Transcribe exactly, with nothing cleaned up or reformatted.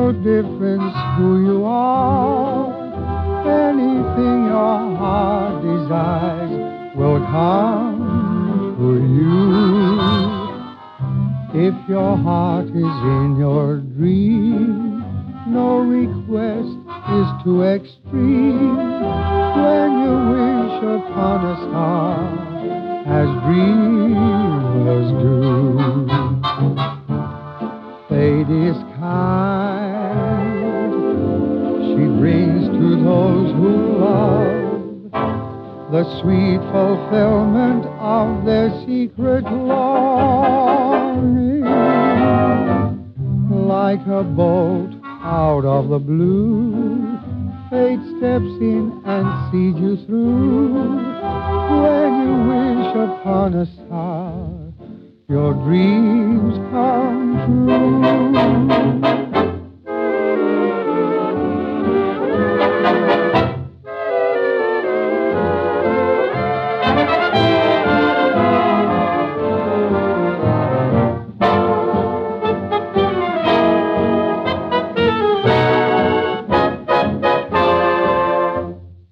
no difference who you are. Anything your heart desires will come to you. If your heart is in your dream, no request is too extreme. When you wish upon a star, as dreamers do. Fate is kind. She brings to those who love the sweet fulfillment of their secret longing. Like a bolt out of the blue, fate steps in and sees you through. When you wish upon a star, your dreams come true.